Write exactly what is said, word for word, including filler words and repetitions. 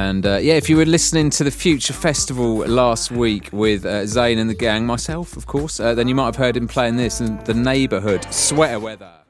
And uh, yeah, if you were listening to the Future Festival last week with uh, Zayn and the gang, myself, of course, uh, then you might have heard him playing this in The Neighbourhood, Sweater Weather.